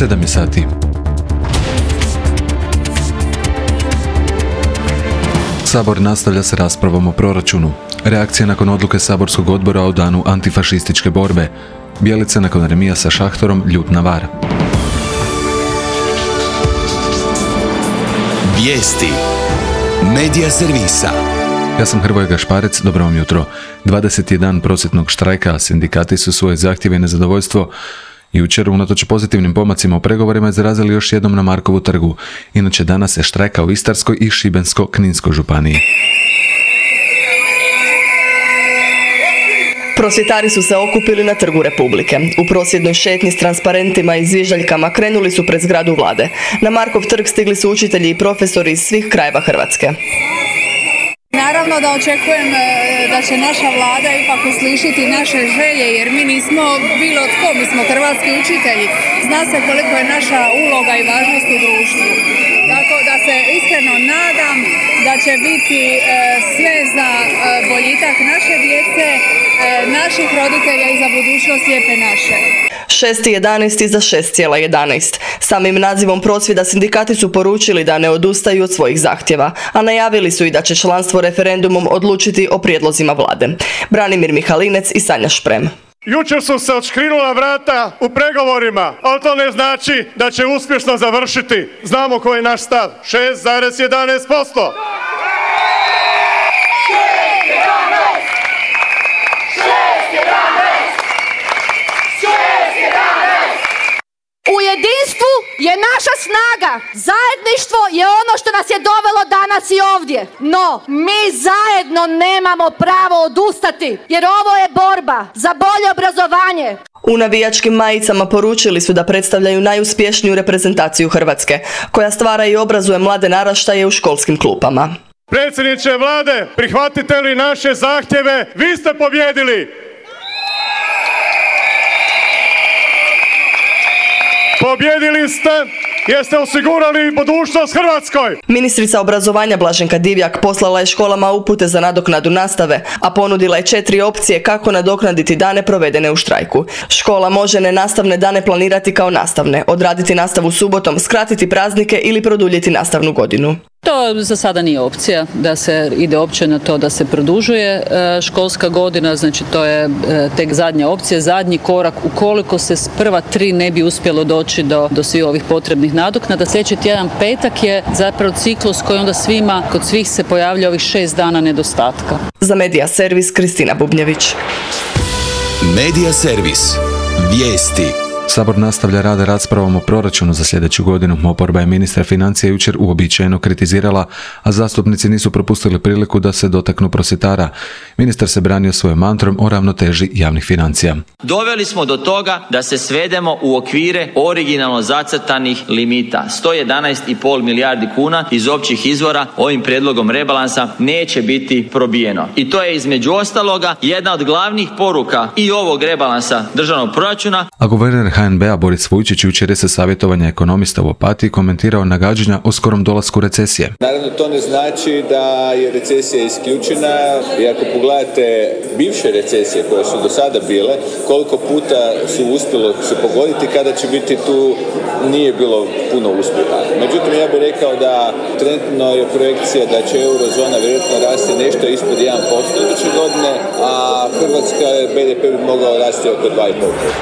7 je sati. Sabor nastavlja s raspravom o proračunu. Reakcija nakon odluke saborskog odbora o danu antifašističke borbe. Bjelica nakon remija sa Šahtorom ljut na VAR. Vijesti Medija servisa. Ja sam Hrvoje Gašparec, dobro vam jutro. 20. je dan prosvjetnog štrajka, sindikati su svoje zahtjeve i nezadovoljstvo jučer unatoč pozitivnim pomacima u pregovorima izrazili još jednom na Markovu trgu. Inače danas se štrajka u Istarskoj i Šibensko-kninskoj županiji. Prosvjetari su se okupili na Trgu Republike. U prosvjednoj šetnji s transparentima i zviždaljkama krenuli su pred zgradu vlade. Na Markov trg stigli su učitelji i profesori iz svih krajeva Hrvatske. Naravno da očekujem da će naša vlada ipak uslišiti naše želje, jer mi nismo bilo tko, mi smo hrvatski učitelji. Zna se koliko je naša uloga i važnost u društvu. Tako da se iskreno nadam da će biti sve za boljitak naše djece, naših roditelja i za budućnost lijepe naše. 6.11 za 6,11. Samim nazivom prosvjeda sindikati su poručili da ne odustaju od svojih zahtjeva, a najavili su i da će članstvo referendumom odlučiti o prijedlozima vlade. Branimir Mihalinec i Sanja Šprem. Jučer su se odškrinula vrata u pregovorima, ali to ne znači da će uspješno završiti. Znamo koji je naš stav. 6,11%. U jedinstvu je naša snaga. Zajedništvo je ono što nas je dovelo danas i ovdje. No, mi zajedno nemamo pravo odustati, jer ovo je borba za bolje obrazovanje. U navijačkim majicama poručili su da predstavljaju najuspješniju reprezentaciju Hrvatske, koja stvara i obrazuje mlade naraštaje u školskim klupama. Predsjedniče vlade, prihvatite li naše zahtjeve? Vi ste pobjedili! Pobjedili ste jer ste osigurali budućnost Hrvatskoj. Ministrica obrazovanja Blaženka Divjak poslala je školama upute za nadoknadu nastave, a ponudila je 4 opcije kako nadoknaditi dane provedene u štrajku. Škola može nenastavne dane planirati kao nastavne, odraditi nastavu subotom, skratiti praznike ili produljiti nastavnu godinu. To za sada nije opcija da se ide uopće na to da se produžuje školska godina, znači to je tek zadnja opcija, zadnji korak ukoliko se s prva 3 ne bi uspjelo doći do svih ovih potrebnih nadoknada. Sljedeći tjedan petak je zapravo ciklus koji onda svima, kod svih se pojavlja ovih 6 dana nedostatka. Za Medija servis Kristina Bubnjević. Medija servis. Vijesti. Sabor nastavlja rad raspravom o proračunu za sljedeću godinu. Oporba je ministra financija jučer uobičajeno kritizirala, a zastupnici nisu propustili priliku da se dotaknu prosvjetara. Ministar se branio svojom mantrom o ravnoteži javnih financija. Doveli smo do toga da se svedemo u okvire originalno zacrtanih limita. 111,5 milijardi kuna iz općih izvora ovim prijedlogom rebalansa neće biti probijeno. I to je između ostaloga jedna od glavnih poruka i ovog rebalansa državnog proračuna. A guverner HNB-a Boris Vujčić jučer je sa savjetovanja ekonomista u Opatiji komentirao nagađanja o skorom dolasku recesije. Naravno, to ne znači da je recesija isključena, i ako pogledate bivše recesije koje su do sada bile, koliko puta su uspjelo se pogoditi, kada će biti tu nije bilo puno uspjeha. Međutim, ja bih rekao da trenutno je projekcija da će eurozona vjerojatno rasti nešto ispod 1% iduće godine, a Hrvatska BDP bi mogao rasti oko 2,5%.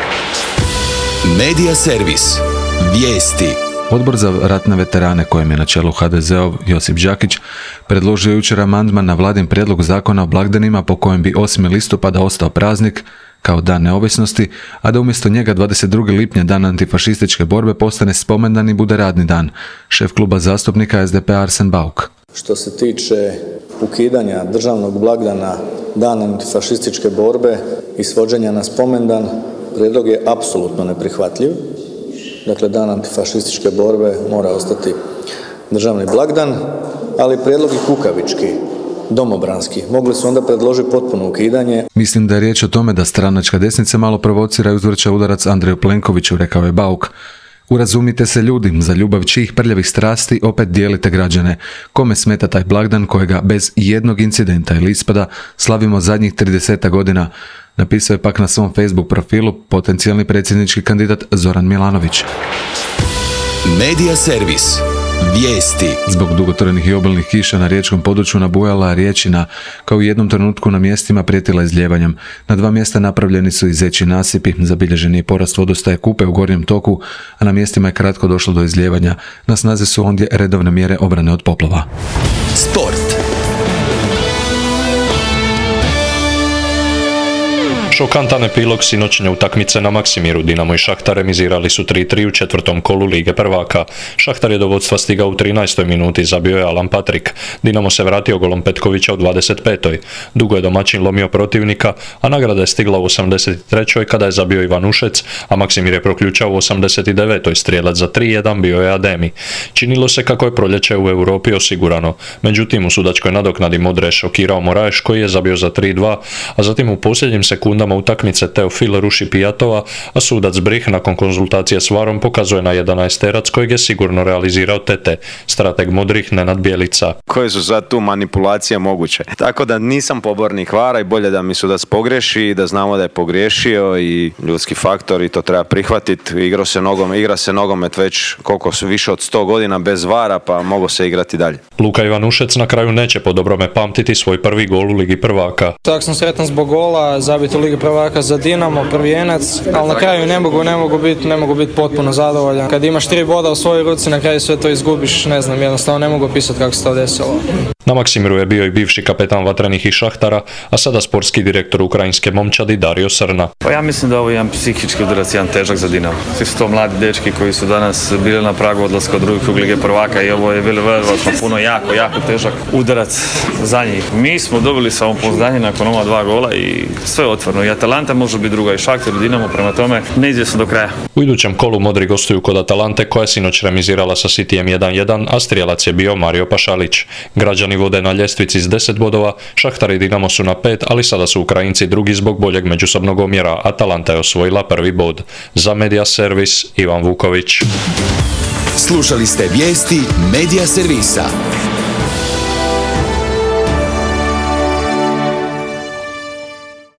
Medija servis. Vijesti. Odbor za ratne veterane, kojem je na čelu HDZ-ov Josip Đakić, predložio jučer amandman na vladin prijedlog zakona o blagdanima po kojem bi 8. listopada ostao praznik kao dan neovisnosti, a da umjesto njega 22. lipnja dan antifašističke borbe postane spomendan i bude radni dan. Šef kluba zastupnika SDP Arsen Bauk. Što se tiče ukidanja državnog blagdana dana antifašističke borbe i svođenja na spomendan, prijedlog je apsolutno neprihvatljiv. Dakle, dan antifašističke borbe mora ostati državni blagdan, ali prijedlog je kukavički, domobranski. Mogli su onda predložiti potpuno ukidanje. Mislim da je riječ o tome da stranačka desnica malo provocira i uzvrća udarac Andreju Plenkoviću, rekao je Bauk. Urazumite se ljudi, za ljubav čijih prljavih strasti opet dijelite građane. Kome smeta taj blagdan kojega bez jednog incidenta ili ispada slavimo zadnjih 30 godina? napisao je pak na svom Facebook profilu potencijalni predsjednički kandidat Zoran Milanović. Medija servis. Vijesti. Zbog dugotrajnih i obilnih kiša na riječkom području nabujala rječina, kao u jednom trenutku na mjestima prijetila izljevanjem. Na 2 mjesta napravljeni su i zečji nasipi, zabilježen je porast vodostaja Kupe u gornjem toku, a na mjestima je kratko došlo do izljevanja. Na snazi su ondje redovne mjere obrane od poplava. Sport. Šokantan epilog sinoćnje utakmice na Maksimiru. Dinamo i Šahtar remizirali su 3-3 u 4. kolu Lige prvaka. Šahtar je do vodstva stigao u 13. minuti, zabio je Alan Patrik. Dinamo se vratio golom Petkovića u 25. Dugo je domaćin lomio protivnika, a nagrada je stigla u 83. kada je zabio Ivan Ušec, a Maksimir je proključao u 89. Strijelac za 3-1 bio je Ademi. Činilo se kako je proljeće u Europi osigurano. Međutim, u sudačkoj nadoknadi Modre je šokirao Moraes koji je zabio za 3-2, a zatim u posljednjim sekundama utakmice Teofil ruši Pijatova, a sudac Brih nakon konzultacije s VAR-om pokazuje na 11-terac kojeg je sigurno realizirao Tete, strateg Modrih Nenad Bjelica. Koje su sad tu manipulacije moguće? Tako da nisam pobornik VAR-a i bolje da mi sudac pogriješi i da znamo da je pogriješio i ljudski faktor i to treba prihvatiti. Igra se nogomet već koliko su više od 100 godina bez VAR-a, pa mogu se igrati dalje. Luka Ivanušec na kraju neće po dobrome pamtiti svoj prvi gol u Ligi prvaka. Tak sam sretan zbog gola, zabit u Ligi prvaka za Dinamo, prvijenac, ali na kraju ne mogu biti potpuno zadovoljan. Kad imaš 3 boda u svojoj ruci, na kraju sve to izgubiš, ne znam, jednostavno ne mogu opisati kako se to desilo. Na Maksimiru je bio i bivši kapetan Vatrenih i Šahtara, a sada sportski direktor ukrajinske momčadi Dario Srna. Pa ja mislim da ovo je jedan psihički udarac, jedan težak za Dinamo. Svi su to mladi dečki koji su danas bili na pragu odlaska od drugi krug Lige prvaka i ovo je bilo puno jako težak udarac za njih. Mi smo dobili samopouzdanje nakon ova 2 gola i sve je otvoreno. I Atalanta može biti druga i Šahtar i Dinamo, prema tome neizvjesno do kraja. U idućem kolu Modri gostuju kod Atalante koja je sinoć remizirala sa Cityjem 1-1, a strijelac je bio Mario Pašalić. Građani vode na ljestvici s 10 bodova, Šahtar i Dinamo su na 5, ali sada su Ukrajinci drugi zbog boljeg međusobnog omjera. Atalanta je osvojila prvi bod. Za Medija servis Ivan Vuković. Slušali ste vijesti Medija servisa.